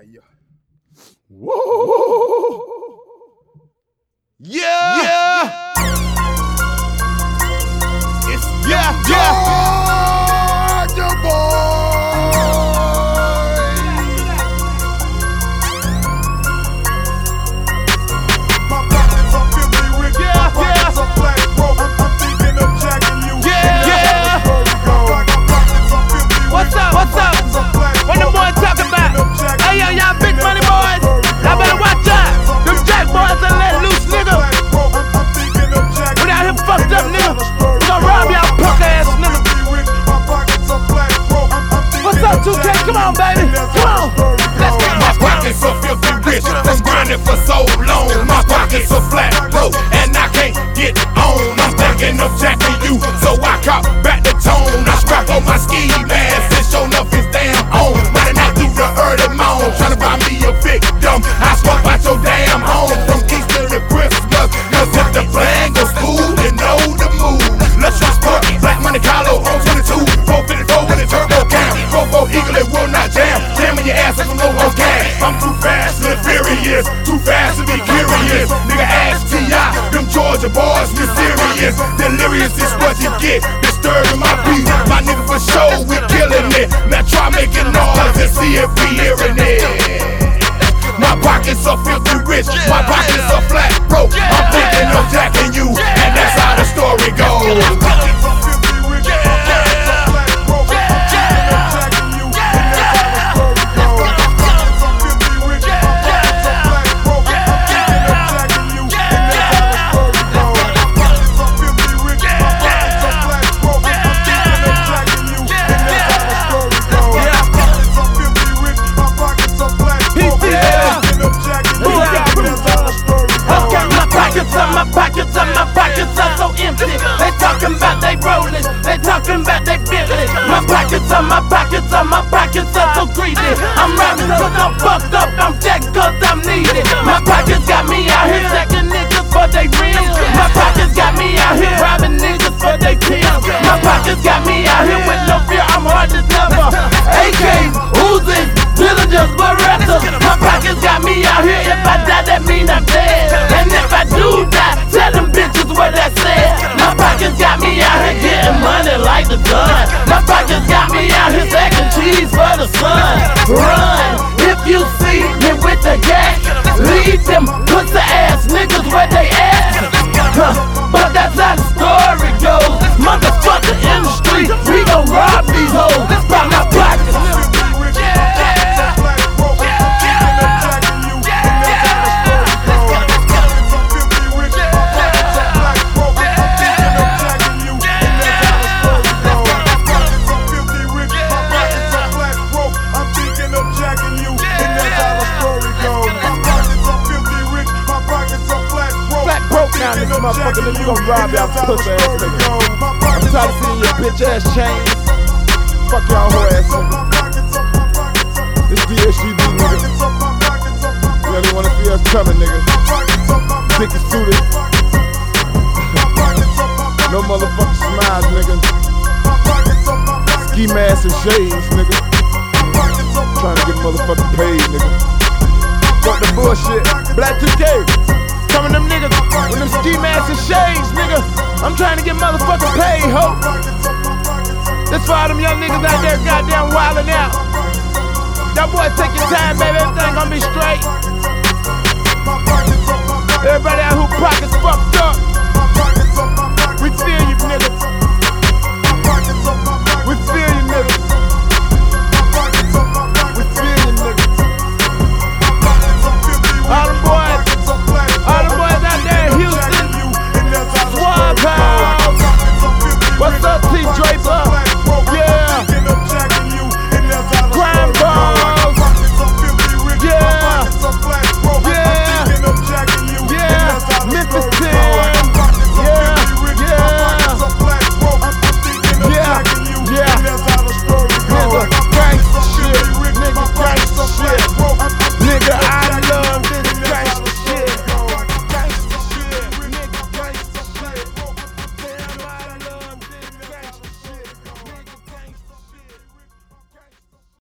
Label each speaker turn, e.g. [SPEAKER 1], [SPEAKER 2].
[SPEAKER 1] Yeah. Whoa. Yeah. It's Georgia boy. My pockets are filthy rich. My pockets are black, bro. I'm thinking of jacking you.
[SPEAKER 2] What's up? What the boys talking about? Hey, yo, y'all big money boys. Y'all better watch out. Them jack boys done let loose, nigga. We out here fucked up, nigga. We gon' rob y'all punk ass nigga. What's up, 2K? Come on, baby. Come on. Let's get
[SPEAKER 3] my pockets are filthy rich. That's grinding for so long. My pockets are flat, bro, and I can't get on. I'm thinking of jacking you, so I cop back the tone. I strap on my ski mask and show enough his damn on. Riding out through the early morn, trying to buy me a victim. I smoke out your damn home from Easter to Christmas. Cause if the plan goes cool, you know the move. Let's transport black money Carlo on 22, 454 with a turbo cam. 44 Eagle, it will not jam. Jamming your ass like I'm low on gas. I'm too fast and furious, too fast to be curious. Nigga ask T.I., them Georgia boys mysterious. Delirious is what you get, disturbing my beat. My nigga for sure, we killing it. Now try making noise and see if we hearing it. My pockets are filthy rich, my pockets are flat, bro. I'm thinking of jacking you, and that's how the story goes.
[SPEAKER 2] My pockets are so empty. They talking about they rollin', they talking about they Bentley. My pockets are so greedy. I'm rapping cause I'm fucked up, I'm jacked cause I'm needy. My pockets got me out here jacking niggas for they rims. My pockets got me out here robbing niggas for they pills. My pockets got me out here with no fear, I'm hard as never. AKs, Uzis, villagers, Berettas. My pockets got me out here, if I die that mean I'm dead. And if I do die, tell them bitches what I said. My pockets got me out here getting money like the gun. My pockets got me out here stacking cheese for the sun. Run, if you see me with the gas, leave them pussy ass niggas where they at. But that's how the story goes. Motherfucker in the street, we gon' rob these hoes. That's by my pockets.
[SPEAKER 1] Now this motherfucker, nigga, you gon' rob y'all pussy ass nigga. I'm tired of seeing your bitch ass chains. Fuck y'all whole ass nigga. This DHGB nigga. You really wanna see us coming, nigga. Dicky suited. No motherfucking smiles, nigga. Ski mask and shades, nigga. Trying to get motherfucking paid, nigga. Fuck the bullshit. Black 2K. Some of them niggas with them ski masks and shades, nigga. I'm trying to get motherfucking paid, ho. That's for all them young niggas out there goddamn wildin' out. Y'all boys take your time, baby. Everything gonna be straight.